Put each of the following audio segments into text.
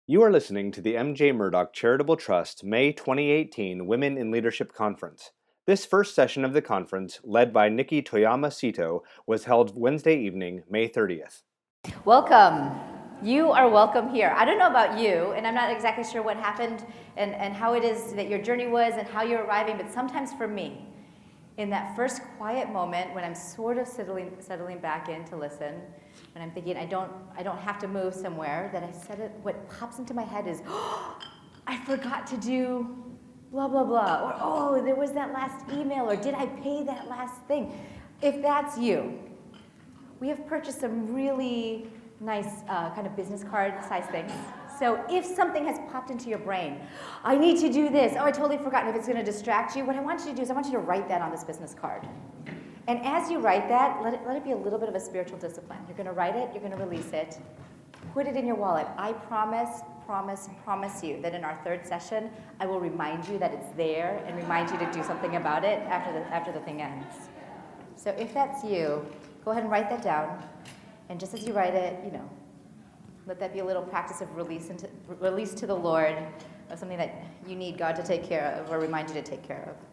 You are listening to the M.J. Murdoch Charitable Trust May 2018 Women in Leadership Conference. This first session of the conference, led by Nikki Toyama Sito, was held Wednesday evening, May 30th. Welcome. You are welcome here. I don't know about you, and I'm not exactly sure what happened and how it is that your journey was and how you're arriving, but sometimes for me, in that first quiet moment when I'm sort of settling back in to listen, when I'm thinking I don't have to move somewhere, that I said it, what pops into my head is, oh, I forgot to do blah, blah, blah, or oh, there was that last email, or did I pay that last thing? If that's you, we have purchased some really nice kind of business card size things. So if something has popped into your brain, I need to do this, oh, I totally forgot, and if it's going to distract you, what I want you to do is I want you to write that on this business card. And as you write that, let it be a little bit of a spiritual discipline. You're going to write it, you're going to release it, put it in your wallet. I promise you that in our third session, I will remind you that it's there and remind you to do something about it after the thing ends. So if that's you, go ahead and write that down. And just as you write it, let that be a little practice of release to the Lord of something that you need God to take care of or remind you to take care of.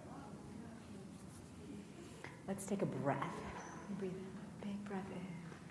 Let's take a breath. Breathe a big breath in.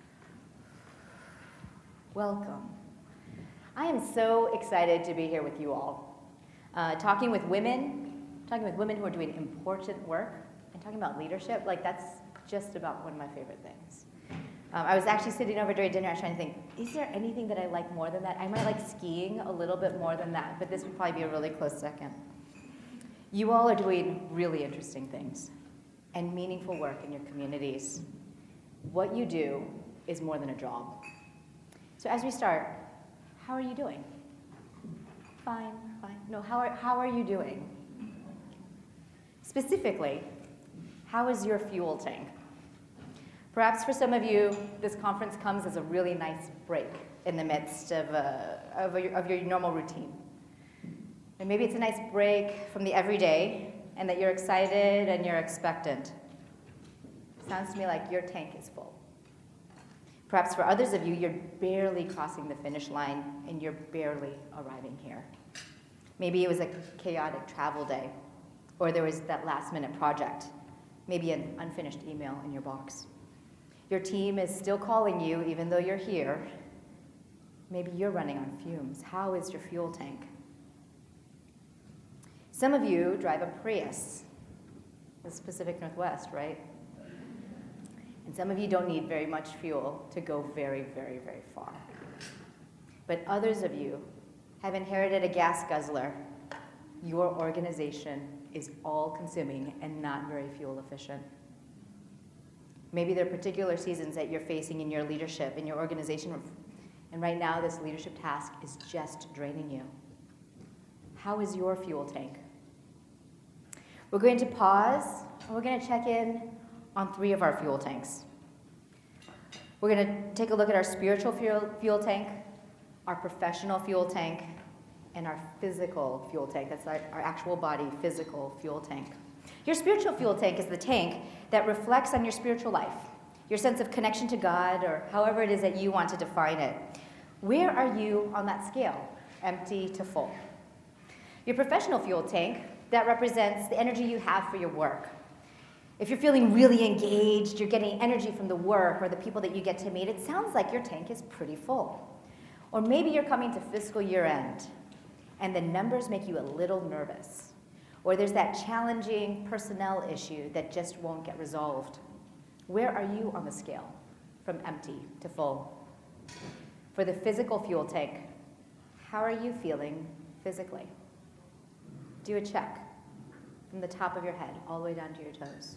Welcome. I am so excited to be here with you all. Talking with women who are doing important work, and talking about leadership, that's just about one of my favorite things. I was actually sitting over during dinner, I was trying to think, is there anything that I like more than that? I might like skiing a little bit more than that, but this would probably be a really close second. You all are doing really interesting things and meaningful work in your communities. What you do is more than a job. So as we start, how are you doing? Fine. No, how are you doing? Specifically, how is your fuel tank? Perhaps for some of you, this conference comes as a really nice break in the midst of your normal routine. And maybe it's a nice break from the everyday, and that you're excited and you're expectant. Sounds to me like your tank is full. Perhaps for others of you, you're barely crossing the finish line, and you're barely arriving here. Maybe it was a chaotic travel day, or there was that last-minute project, maybe an unfinished email in your box. Your team is still calling you even though you're here. Maybe you're running on fumes. How is your fuel tank? Some of you drive a Prius, the Pacific Northwest, right? And some of you don't need very much fuel to go very, very, very far. But others of you have inherited a gas guzzler. Your organization is all-consuming and not very fuel efficient. Maybe there are particular seasons that you're facing in your leadership, in your organization, and right now this leadership task is just draining you. How is your fuel tank? We're going to pause, and we're going to check in on 3 of our fuel tanks. We're going to take a look at our spiritual fuel tank, our professional fuel tank, and our physical fuel tank. That's our actual body physical fuel tank. Your spiritual fuel tank is the tank that reflects on your spiritual life, your sense of connection to God, or however it is that you want to define it. Where are you on that scale, empty to full? Your professional fuel tank, that represents the energy you have for your work. If you're feeling really engaged, you're getting energy from the work or the people that you get to meet, it sounds like your tank is pretty full. Or maybe you're coming to fiscal year end, and the numbers make you a little nervous. Or there's that challenging personnel issue that just won't get resolved. Where are you on the scale from empty to full? For the physical fuel tank, how are you feeling physically? Do a check from the top of your head all the way down to your toes.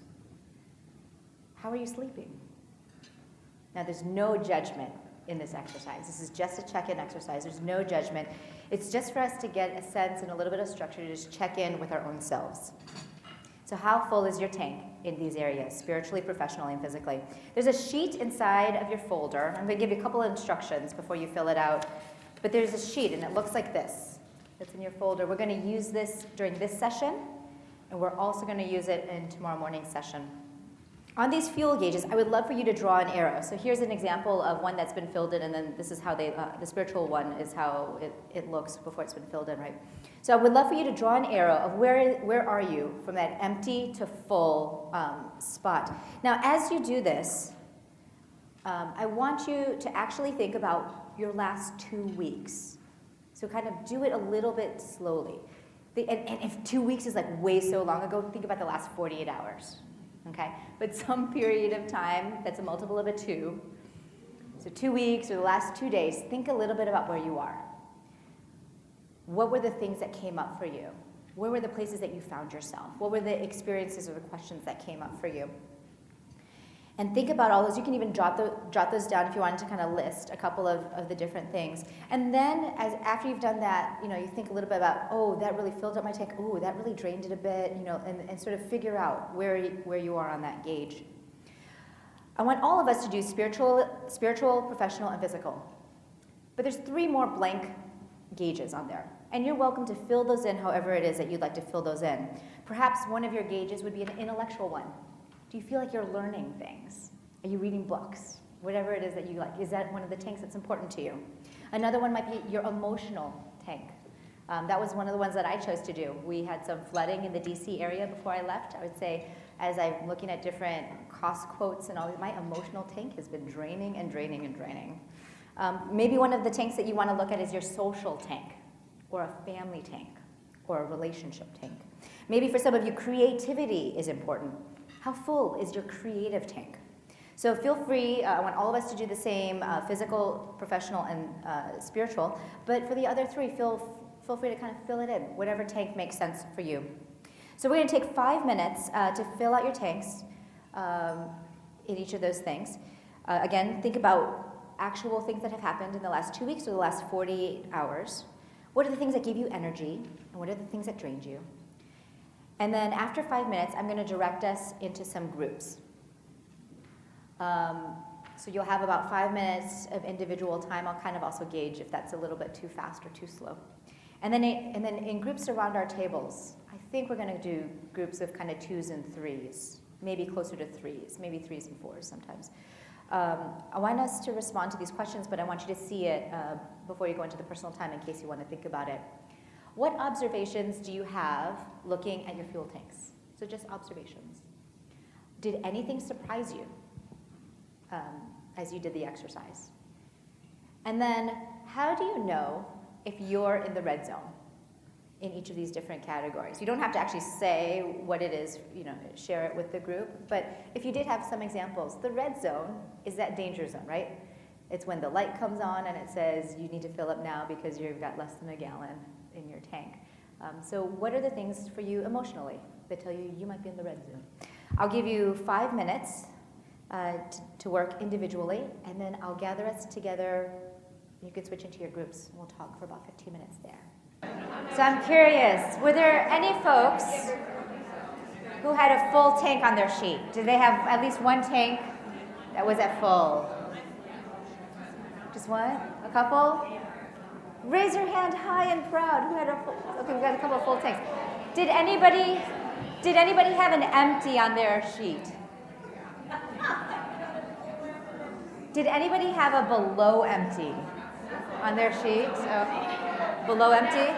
How are you sleeping? Now, there's no judgment in this exercise. This is just a check-in exercise. There's no judgment. It's just for us to get a sense and a little bit of structure to just check in with our own selves. So how full is your tank in these areas, spiritually, professionally, and physically? There's a sheet inside of your folder. I'm going to give you a couple of instructions before you fill it out. But there's a sheet, and it looks like this. It's in your folder. We're going to use this during this session, and we're also going to use it in tomorrow morning's session. On these fuel gauges, I would love for you to draw an arrow. So here's an example of one that's been filled in, and then this is how the spiritual one is how it looks before it's been filled in, right? So I would love for you to draw an arrow of where are you from that empty to full spot. Now, as you do this, I want you to actually think about your last 2 weeks. So kind of do it a little bit slowly. And if 2 weeks is like way so long ago, think about the last 48 hours. Okay, but some period of time that's a multiple of a 2. So 2 weeks or the last 2 days, think a little bit about where you are. What were the things that came up for you? Where were the places that you found yourself? What were the experiences or the questions that came up for you? And think about all those. You can even jot those down if you wanted to kind of list a couple of the different things. And then after you've done that, you think a little bit about, oh, that really filled up my tank. Oh, that really drained it a bit, and sort of figure out where you are on that gauge. I want all of us to do spiritual, professional, and physical. But there's 3 more blank gauges on there. And you're welcome to fill those in however it is that you'd like to fill those in. Perhaps one of your gauges would be an intellectual one. Do you feel like you're learning things? Are you reading books? Whatever it is that you like. Is that one of the tanks that's important to you? Another one might be your emotional tank. That was one of the ones that I chose to do. We had some flooding in the DC area before I left. I would say, as I'm looking at different cost quotes and all, my emotional tank has been draining and draining and draining. Maybe one of the tanks that you want to look at is your social tank, or a family tank, or a relationship tank. Maybe for some of you, creativity is important. How full is your creative tank? So feel free, I want all of us to do the same, physical, professional, and spiritual. But for the other 3, feel free to kind of fill it in, whatever tank makes sense for you. So we're going to take 5 minutes to fill out your tanks in each of those things. Again, think about actual things that have happened in the last 2 weeks or the last 48 hours. What are the things that give you energy, and what are the things that drained you? And then after 5 minutes, I'm going to direct us into some groups. So you'll have about 5 minutes of individual time. I'll kind of also gauge if that's a little bit too fast or too slow. And then in groups around our tables, I think we're going to do groups of kind of 2s and 3s, maybe closer to 3s, maybe 3s and 4s sometimes. I want us to respond to these questions, but I want you to see it before you go into the personal time in case you want to think about it. What observations do you have looking at your fuel tanks? So just observations. Did anything surprise you as you did the exercise? And then how do you know if you're in the red zone in each of these different categories? You don't have to actually say what it is, share it with the group. But if you did have some examples, the red zone is that danger zone, right? It's when the light comes on and it says you need to fill up now because you've got less than a gallon in your tank. So what are the things for you emotionally that tell you you might be in the red zone? I'll give you 5 minutes to work individually, and then I'll gather us together. You can switch into your groups. We'll talk for about 15 minutes there. So I'm curious, were there any folks who had a full tank on their sheet? Did they have at least one tank that was at full? Just one? A couple? Raise your hand high and proud. Who had a full? Okay, we got a couple of full tanks. Did anybody have an empty on their sheet? Did anybody have a below empty on their sheet? Oh, below empty?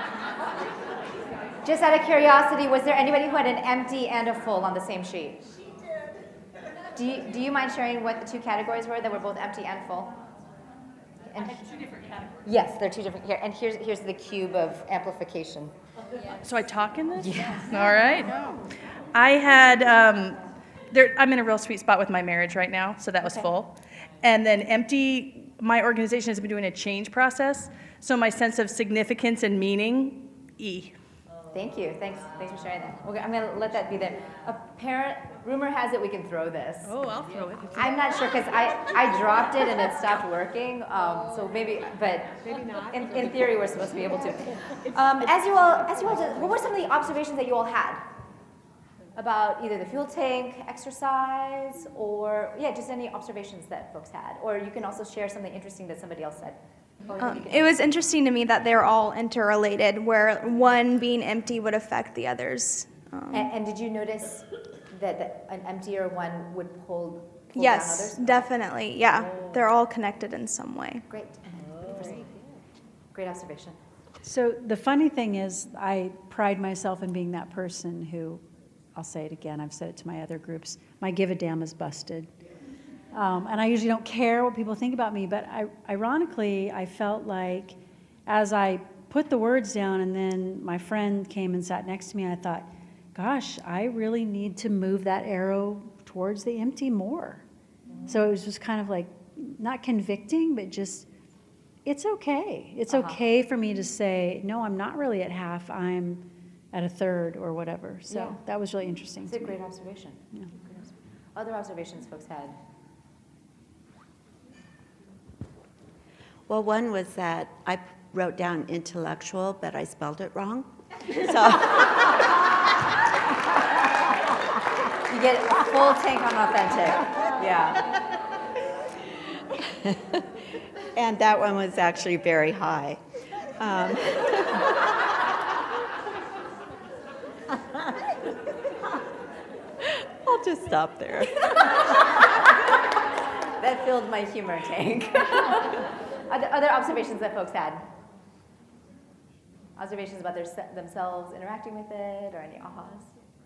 Just out of curiosity, was there anybody who had an empty and a full on the same sheet? She did. Do you mind sharing what the 2 categories were that were both empty and full? And 2 different categories. Yes, they're 2 different here. And here's the cube of amplification. So I talk in this? Yeah. All right. I had, I'm in a real sweet spot with my marriage right now, so that was full. And then empty, my organization has been doing a change process, so my sense of significance and meaning, E. Thank you. Thanks for sharing that. Okay, I'm going to let that be there. Rumor has it we can throw this. Oh, I'll throw it. I'm not sure because I dropped it and it stopped working. So maybe, but maybe not. In theory, we're supposed to be able to. As you all did, what were some of the observations that you all had about either the fuel tank exercise or just any observations that folks had? Or you can also share something interesting that somebody else said. It was interesting to me that they're all interrelated, where one being empty would affect the others. And did you notice that an emptier one would pull down Yes, others? definitely. Yeah, they're all connected in some way. Great. Great observation. So the funny thing is, I pride myself in being that person who, I'll say it again, I've said it to my other groups, my give a damn is busted. And I usually don't care what people think about me, but ironically, I felt like as I put the words down and then my friend came and sat next to me, I thought, gosh, I really need to move that arrow towards the empty more. So it was just kind of like, not convicting, but just, it's okay. It's okay for me to say, no, I'm not really at half, I'm at a third or whatever. So that was really interesting. It's a great observation. Yeah. Other observations folks had? Well, one was that I wrote down intellectual, but I spelled it wrong. So You get a full tank on authentic. Yeah. and that one was actually very high. I'll just stop there. That filled my humor tank. Other observations that folks had? Observations about themselves interacting with it, or any ahas?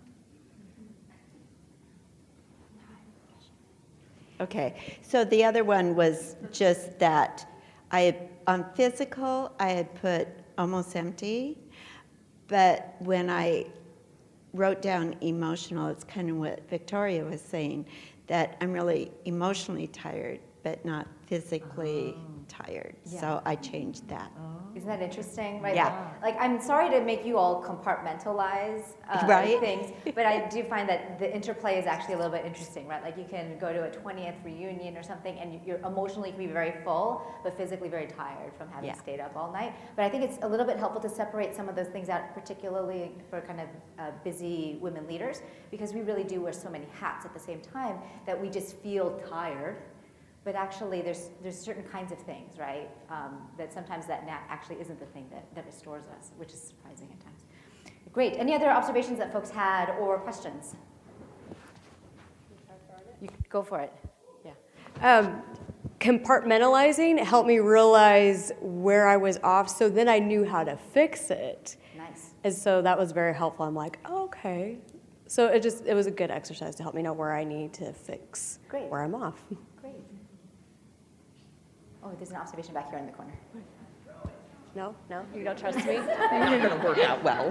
Okay, so the other one was just that on physical, I had put almost empty, but when I wrote down emotional, it's kind of what Victoria was saying, that I'm really emotionally tired, but not physically tired. Yeah. So I changed that. Isn't that interesting? Right? Yeah. Like, I'm sorry to make you all compartmentalize Right. things, but I do find that the interplay is actually a little bit interesting, right? Like, you can go to a 20th reunion or something, and you're emotionally can be very full, but physically very tired from having stayed up all night. But I think it's a little bit helpful to separate some of those things out, particularly for kind of busy women leaders, because we really do wear so many hats at the same time that we just feel tired. But actually, there's certain kinds of things, right, that sometimes that nap actually isn't the thing that restores us, which is surprising at times. Great. Any other observations that folks had or questions? You go for it. Yeah. Compartmentalizing helped me realize where I was off, so then I knew how to fix it. Nice. And so that was very helpful. I'm like, oh, okay. So it was a good exercise to help me know where I need to fix where I'm off. Great. Oh, there's an observation back here in the corner. No, you don't trust me? You're going to work out well.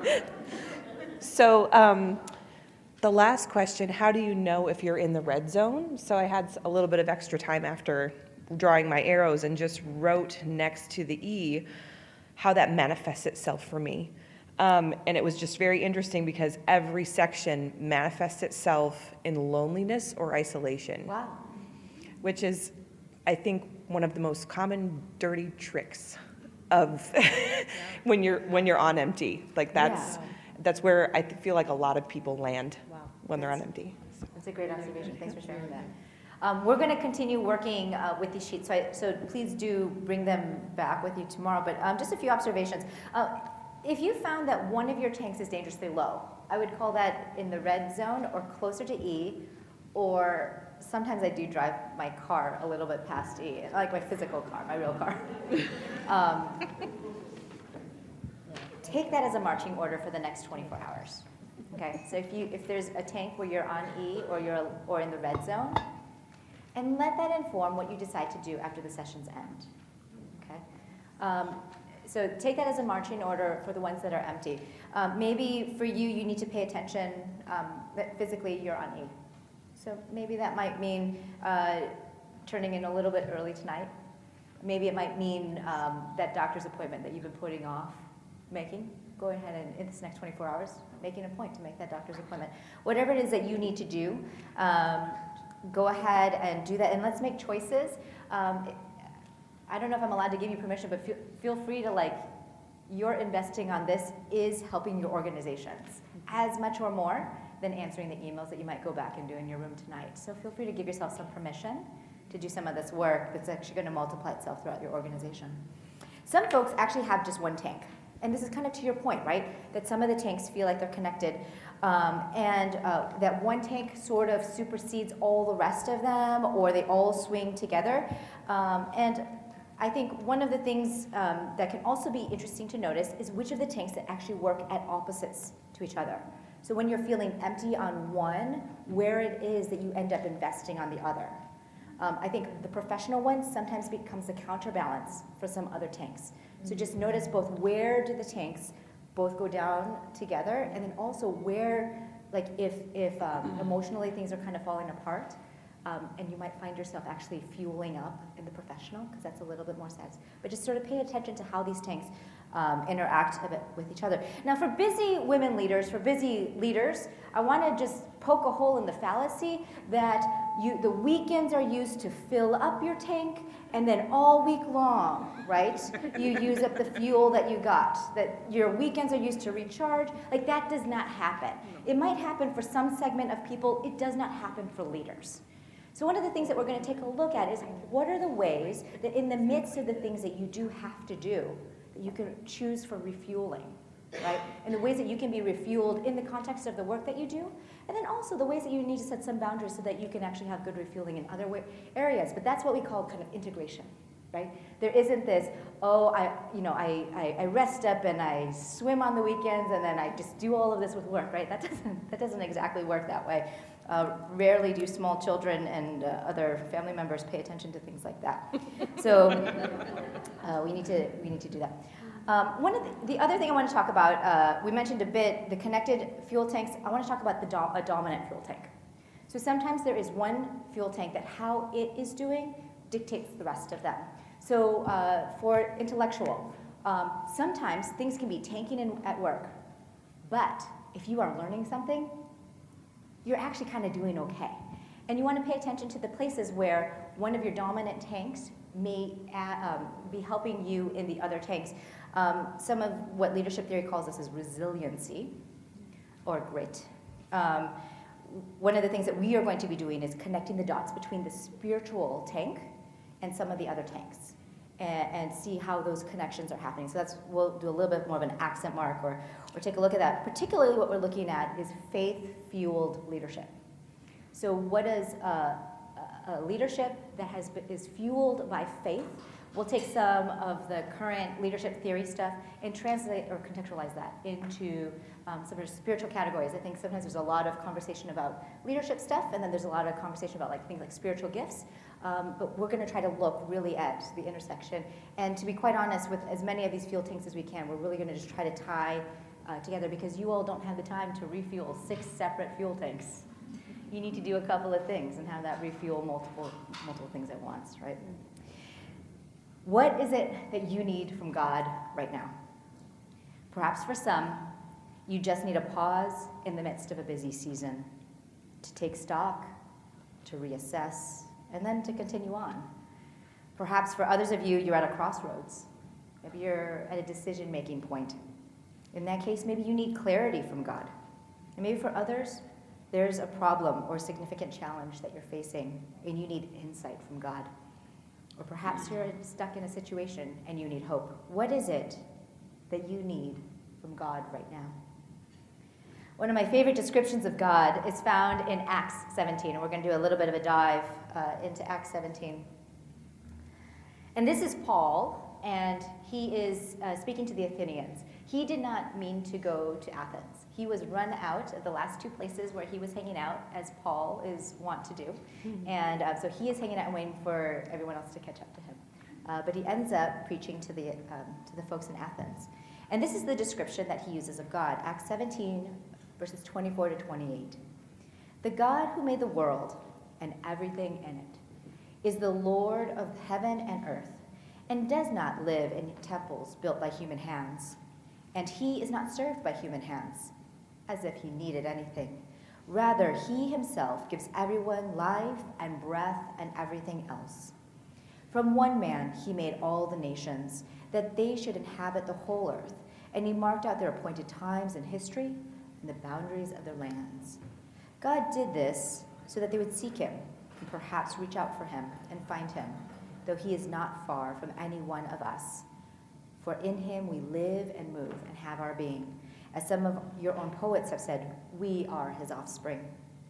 So the last question, how do you know if you're in the red zone? So I had a little bit of extra time after drawing my arrows and just wrote next to the E how that manifests itself for me. And it was just very interesting because every section manifests itself in loneliness or isolation. Wow. Which is, I think, one of the most common dirty tricks of when you're on empty. Like that's where I feel like a lot of people land when they're on empty. That's a great observation. Thanks for sharing that. We're going to continue working with these sheets, so please do bring them back with you tomorrow. But just a few observations. If you found that one of your tanks is dangerously low, I would call that in the red zone or closer to E, or sometimes I do drive my car a little bit past E, like my physical car, my real car. Take that as a marching order for the next 24 hours. Okay, so if there's a tank where you're on E or in the red zone, and let that inform what you decide to do after the sessions end. Okay, so take that as a marching order for the ones that are empty. Maybe for you need to pay attention that physically you're on E. So maybe that might mean turning in a little bit early tonight. Maybe it might mean that doctor's appointment that you've been putting off making. Go ahead and in this next 24 hours, making a point to make that doctor's appointment. Whatever it is that you need to do, go ahead and do that. And let's make choices. I don't know if I'm allowed to give you permission, but feel free to your investing on this is helping your organizations as much or more than answering the emails that you might go back and do in your room tonight. So feel free to give yourself some permission to do some of this work that's actually going to multiply itself throughout your organization. Some folks actually have just one tank. And this is kind of to your point, right? That some of the tanks feel like they're connected. That one tank sort of supersedes all the rest of them, or they all swing together. And I think one of the things that can also be interesting to notice is which of the tanks that actually work at opposites to each other. So when you're feeling empty on one, where it is that you end up investing on the other. I think the professional one sometimes becomes a counterbalance for some other tanks. So just notice both where do the tanks both go down together, and then also where, like if emotionally things are kind of falling apart, and you might find yourself actually fueling up in the professional, because that's a little bit more sad. But just sort of pay attention to how these tanks interact a bit with each other. Now for busy women leaders, I want to just poke a hole in the fallacy that the weekends are used to fill up your tank, and then all week long, right, you use up the fuel that you got, that your weekends are used to recharge. Like, that does not happen. It might happen for some segment of people. It does not happen for leaders. So one of the things that we're going to take a look at is what are the ways that in the midst of the things that you do have to do, that you can choose for refueling, right? And the ways that you can be refueled in the context of the work that you do, and then also the ways that you need to set some boundaries so that you can actually have good refueling in other areas. But that's what we call kind of integration, right? There isn't this, I rest up and I swim on the weekends and then I just do all of this with work, right? That doesn't exactly work that way. Rarely do small children and other family members pay attention to things like that. So we need to do that. One of the other thing I want to talk about, we mentioned a bit the connected fuel tanks. I want to talk about a dominant fuel tank. So sometimes there is one fuel tank that how it is doing dictates the rest of them. So for intellectual, sometimes things can be tanking in at work, but if you are learning something, you're actually kind of doing okay. And you want to pay attention to the places where one of your dominant tanks may be helping you in the other tanks. Some of what leadership theory calls this is resiliency or grit. One of the things that we are going to be doing is connecting the dots between the spiritual tank and some of the other tanks and see how those connections are happening. So we'll do a little bit more of an accent mark or take a look at that. Particularly what we're looking at is faith-fueled leadership. So what is a leadership that is fueled by faith? We'll take some of the current leadership theory stuff and translate or contextualize that into some of the spiritual categories. I think sometimes there's a lot of conversation about leadership stuff, and then there's a lot of conversation about things like spiritual gifts. But we're going to try to look really at the intersection. And to be quite honest, with as many of these fuel tanks as we can, we're really going to just try to tie together, because you all don't have the time to refuel 6 separate fuel tanks. You need to do a couple of things and have that refuel multiple things at once, right? What is it that you need from God right now? Perhaps for some, you just need a pause in the midst of a busy season to take stock, to reassess, and then to continue on. Perhaps for others of you, you're at a crossroads. Maybe you're at a decision-making point. In that case, maybe you need clarity from God. And maybe for others, there's a problem or a significant challenge that you're facing, and you need insight from God. Or perhaps you're stuck in a situation and you need hope. What is it that you need from God right now? One of my favorite descriptions of God is found in Acts 17, and we're going to do a little bit of a dive into Acts 17. And this is Paul, and he is speaking to the Athenians. He did not mean to go to Athens. He was run out of the last 2 places where he was hanging out, as Paul is wont to do. And so he is hanging out and waiting for everyone else to catch up to him. But he ends up preaching to the folks in Athens. And this is the description that he uses of God. Acts 17, verses 24 to 28. The God who made the world and everything in it is the Lord of heaven and earth, and does not live in temples built by human hands. And he is not served by human hands, as if he needed anything. Rather, he himself gives everyone life and breath and everything else. From one man he made all the nations, that they should inhabit the whole earth, and he marked out their appointed times in history and the boundaries of their lands. God did this so that they would seek him and perhaps reach out for him and find him, though he is not far from any one of us. For in him we live and move and have our being. As some of your own poets have said, we are his offspring.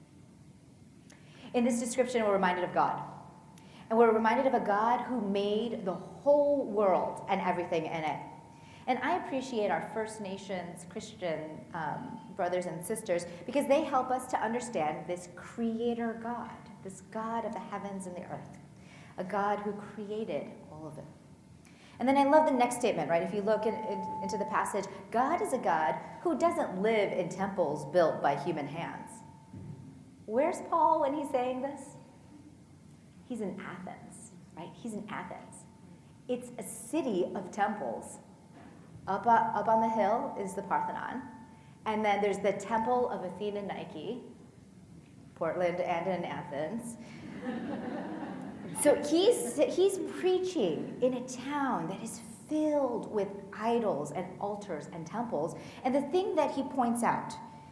In this description, we're reminded of God. And we're reminded of a God who made the whole world and everything in it. And I appreciate our First Nations Christian brothers and sisters because they help us to understand this creator God, this God of the heavens and the earth, a God who created all of it. And then I love the next statement, right? If you look into the passage, God is a God who doesn't live in temples built by human hands. Where's Paul when he's saying this? He's in Athens, right? He's in Athens. It's a city of temples. Up on the hill is the Parthenon. And then there's the Temple of Athena Nike, Portland and in Athens. So he's preaching in a town that is filled with idols and altars and temples. And the thing that he points out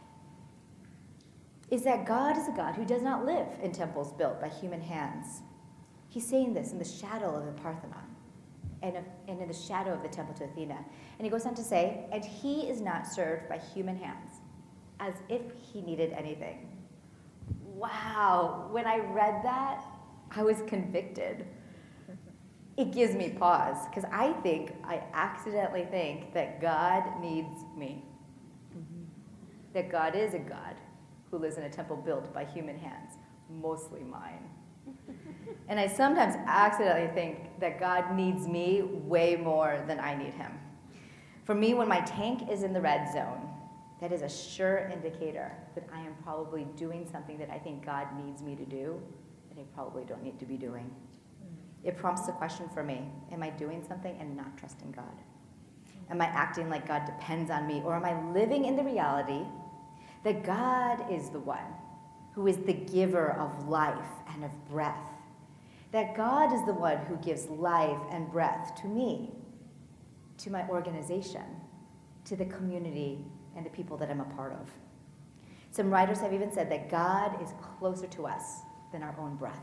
is that God is a God who does not live in temples built by human hands. He's saying this in the shadow of the Parthenon and in the shadow of the temple to Athena. And he goes on to say, and he is not served by human hands, as if he needed anything. Wow, when I read that, I was convicted. It gives me pause, because I accidentally think that God needs me. That God is a God who lives in a temple built by human hands, mostly mine. And I sometimes accidentally think that God needs me way more than I need him. For me, when my tank is in the red zone, that is a sure indicator that I am probably doing something that I think God needs me to do that I probably don't need to be doing. It prompts the question for me, am I doing something and not trusting God? Am I acting like God depends on me? Or am I living in the reality that God is the one who is the giver of life and of breath? That God is the one who gives life and breath to me, to my organization, to the community, and the people that I'm a part of. Some writers have even said that God is closer to us than our own breath.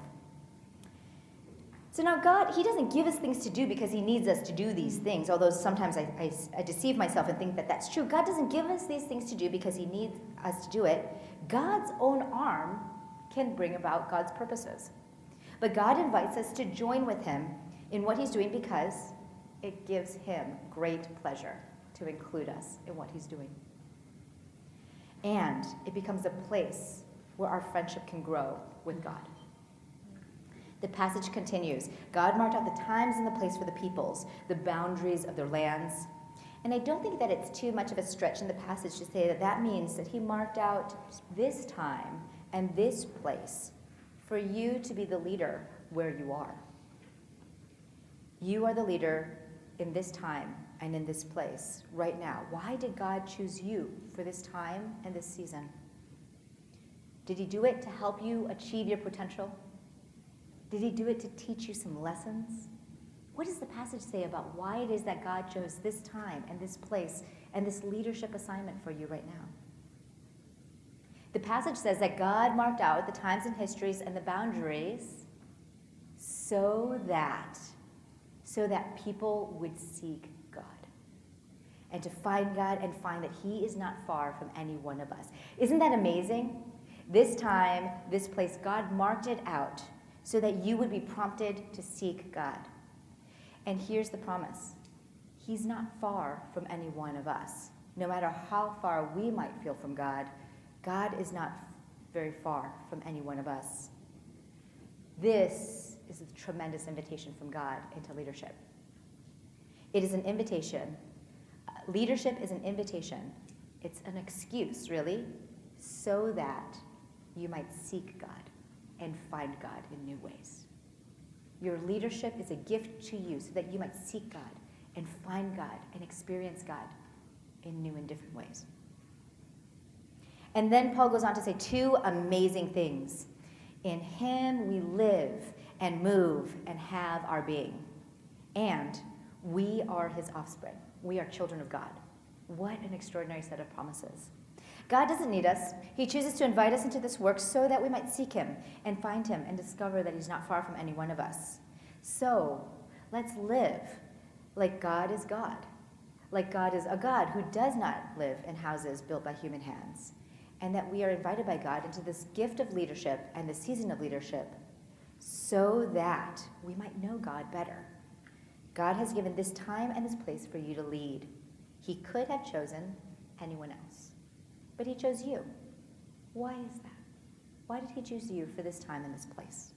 So now God, he doesn't give us things to do because he needs us to do these things, although sometimes I deceive myself and think that that's true. God doesn't give us these things to do because he needs us to do it. God's own arm can bring about God's purposes. But God invites us to join with him in what he's doing because it gives him great pleasure to include us in what he's doing. And it becomes a place where our friendship can grow with God. The passage continues. God marked out the times and the place for the peoples, the boundaries of their lands. And I don't think that it's too much of a stretch in the passage to say that that means that he marked out this time and this place for you to be the leader where you are. You are the leader in this time and in this place right now. Why did God choose you for this time and this season? Did he do it to help you achieve your potential? Did he do it to teach you some lessons? What does the passage say about why it is that God chose this time and this place and this leadership assignment for you right now? The passage says that God marked out the times and histories and the boundaries so that people would seek God and to find God and find that he is not far from any one of us. Isn't that amazing? This time, this place, God marked it out so that you would be prompted to seek God. And here's the promise. He's not far from any one of us. No matter how far we might feel from God, God is not very far from any one of us. This is a tremendous invitation from God into leadership. It is an invitation. Leadership is an invitation. It's an excuse, really, so that you might seek God and find God in new ways. Your leadership is a gift to you so that you might seek God and find God and experience God in new and different ways. And then Paul goes on to say two amazing things. In him we live and move and have our being. And we are his offspring. We are children of God. What an extraordinary set of promises. God doesn't need us. He chooses to invite us into this work so that we might seek him and find him and discover that he's not far from any one of us. So let's live like God is God. like God is a God who does not live in houses built by human hands, and that we are invited by God into this gift of leadership and the season of leadership so that we might know God better. God has given this time and this place for you to lead. He could have chosen anyone else, but he chose you. Why is that? Why did he choose you for this time and this place?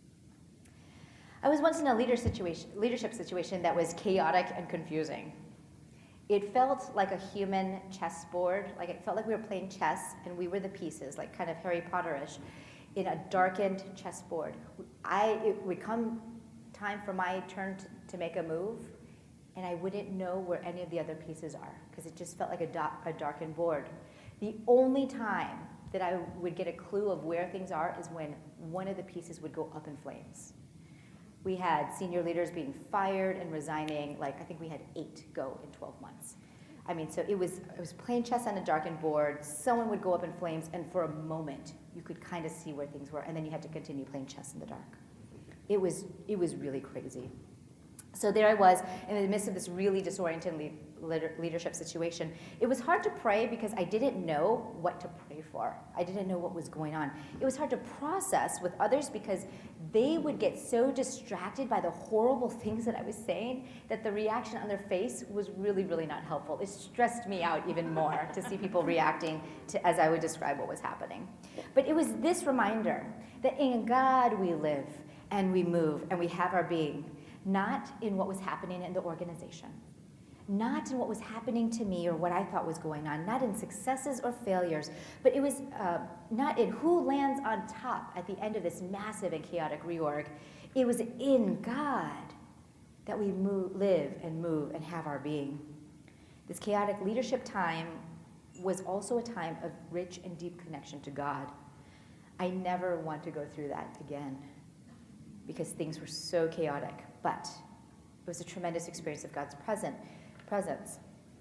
I was once in a leadership situation that was chaotic and confusing. It felt like a human chessboard, like it felt like we were playing chess and we were the pieces, like kind of Harry Potter-ish, in a darkened chessboard. It would come time for my turn to make a move, and I wouldn't know where any of the other pieces are, because it just felt like a darkened board. The only time that I would get a clue of where things are is when one of the pieces would go up in flames. We had senior leaders being fired and resigning, like I think we had 8 go in 12 months. I mean, so it was playing chess on a darkened board, someone would go up in flames, and for a moment, you could kind of see where things were, and then you had to continue playing chess in the dark. It was really crazy. So there I was in the midst of this really disorienting leadership situation. It was hard to pray because I didn't know what to pray for. I didn't know what was going on. It was hard to process with others because they would get so distracted by the horrible things that I was saying that the reaction on their face was really, really not helpful. It stressed me out even more to see people reacting to as I would describe what was happening. But it was this reminder that in God we live and we move and we have our being. Not in what was happening in the organization, not in what was happening to me or what I thought was going on, not in successes or failures, but it was not in who lands on top at the end of this massive and chaotic reorg. It was in God that we live and move and have our being. This chaotic leadership time was also a time of rich and deep connection to God. I never want to go through that again because things were so chaotic. But it was a tremendous experience of God's presence.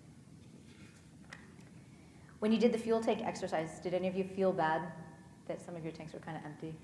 When you did the fuel tank exercise, did any of you feel bad that some of your tanks were kind of empty?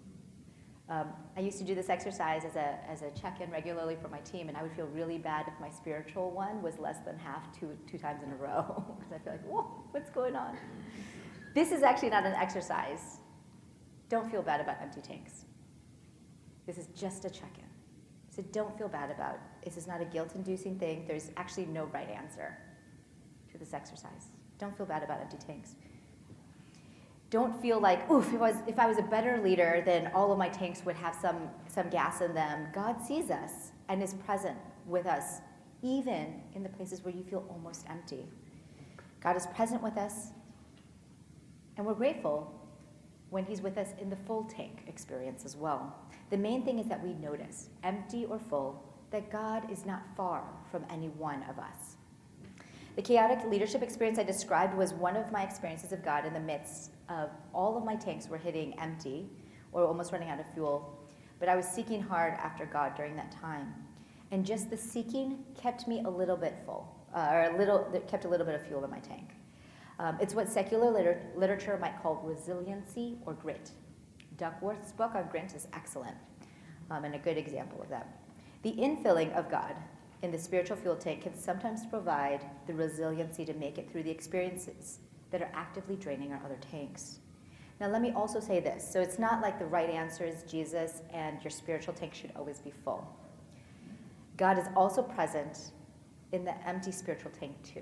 I used to do this exercise as a check-in regularly for my team, and I would feel really bad if my spiritual one was less than half two times in a row, because I feel like, whoa, what's going on? This is actually not an exercise. Don't feel bad about empty tanks. This is just a check-in. So don't feel bad about it. This is not a guilt-inducing thing. There's actually no right answer to this exercise. Don't feel bad about empty tanks. Don't feel like, oof, if I was a better leader, then all of my tanks would have some gas in them. God sees us and is present with us, even in the places where you feel almost empty. God is present with us, and we're grateful when he's with us in the full tank experience as well. The main thing is that we notice, empty or full, that God is not far from any one of us. The chaotic leadership experience I described was one of my experiences of God in the midst of all of my tanks were hitting empty or almost running out of fuel, but I was seeking hard after God during that time. And just the seeking kept me a little bit full, kept a little bit of fuel in my tank. It's what secular literature might call resiliency or grit. Duckworth's book on grit is excellent and a good example of that. The infilling of God in the spiritual fuel tank can sometimes provide the resiliency to make it through the experiences that are actively draining our other tanks. Now let me also say this. So it's not like the right answer is Jesus and your spiritual tank should always be full. God is also present in the empty spiritual tank too.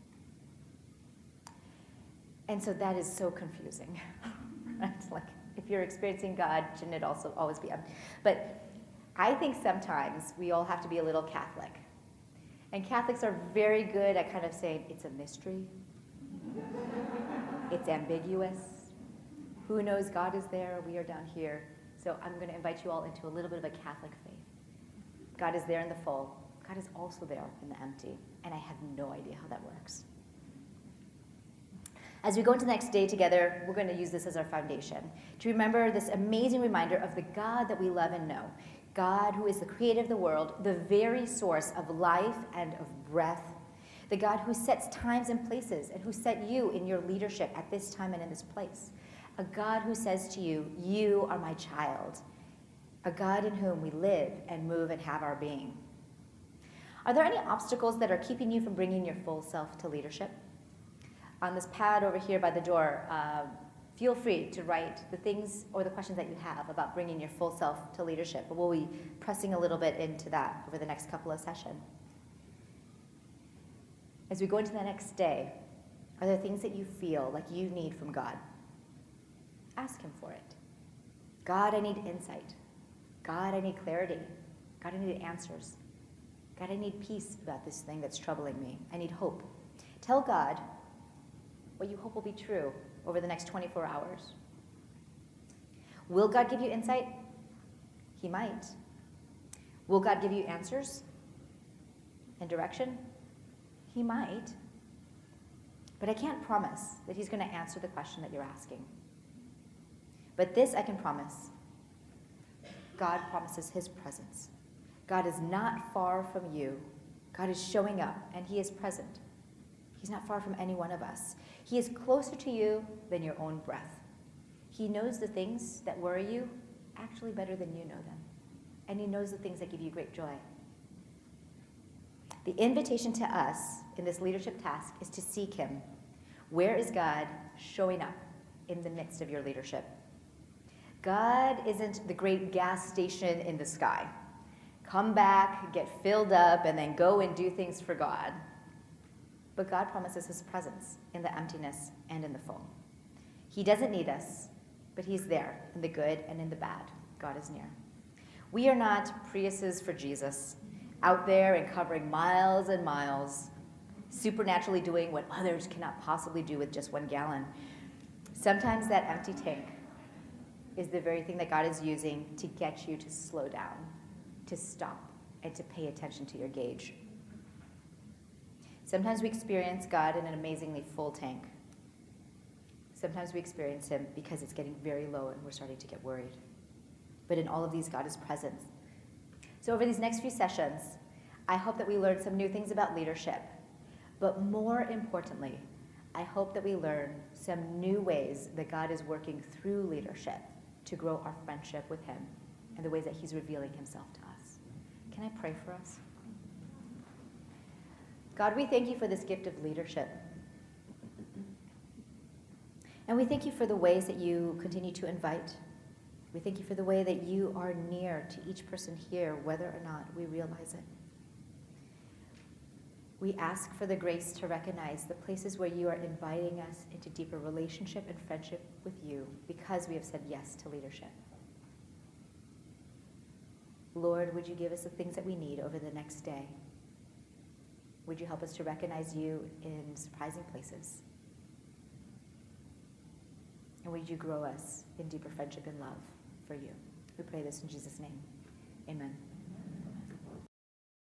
And so that is so confusing, right? Like, if you're experiencing God, shouldn't it also always be empty? But I think sometimes we all have to be a little Catholic. And Catholics are very good at kind of saying, it's a mystery. It's ambiguous. Who knows God is there, we are down here. So I'm going to invite you all into a little bit of a Catholic faith. God is there in the full. God is also there in the empty. And I have no idea how that works. As we go into the next day together, we're going to use this as our foundation to remember this amazing reminder of the God that we love and know. God who is the creator of the world, the very source of life and of breath. The God who sets times and places and who set you in your leadership at this time and in this place. A God who says to you, you are my child. A God in whom we live and move and have our being. Are there any obstacles that are keeping you from bringing your full self to leadership? On this pad over here by the door, feel free to write the things or the questions that you have about bringing your full self to leadership. But we'll be pressing a little bit into that over the next couple of sessions. As we go into the next day, are there things that you feel like you need from God? Ask him for it. God, I need insight. God, I need clarity. God, I need answers. God, I need peace about this thing that's troubling me. I need hope. Tell God what you hope will be true over the next 24 hours. Will God give you insight? He might. Will God give you answers and direction? He might. But I can't promise that he's going to answer the question that you're asking. But this I can promise. God promises his presence. God is not far from you. God is showing up, and he is present. He's not far from any one of us. He is closer to you than your own breath. He knows the things that worry you actually better than you know them. And he knows the things that give you great joy. The invitation to us in this leadership task is to seek him. Where is God showing up in the midst of your leadership? God isn't the great gas station in the sky. Come back, get filled up, and then go and do things for God. But God promises his presence in the emptiness and in the full. He doesn't need us, but he's there in the good and in the bad. God is near. We are not Priuses for Jesus, out there and covering miles and miles, supernaturally doing what others cannot possibly do with just 1 gallon. Sometimes that empty tank is the very thing that God is using to get you to slow down, to stop, and to pay attention to your gauge. Sometimes we experience God in an amazingly full tank. Sometimes we experience him because it's getting very low and we're starting to get worried. But in all of these, God is present. So over these next few sessions, I hope that we learn some new things about leadership. But more importantly, I hope that we learn some new ways that God is working through leadership to grow our friendship with him and the ways that he's revealing himself to us. Can I pray for us? God, we thank you for this gift of leadership. And we thank you for the ways that you continue to invite. We thank you for the way that you are near to each person here, whether or not we realize it. We ask for the grace to recognize the places where you are inviting us into deeper relationship and friendship with you because we have said yes to leadership. Lord, would you give us the things that we need over the next day? Would you help us to recognize you in surprising places? And would you grow us in deeper friendship and love for you? We pray this in Jesus' name. Amen.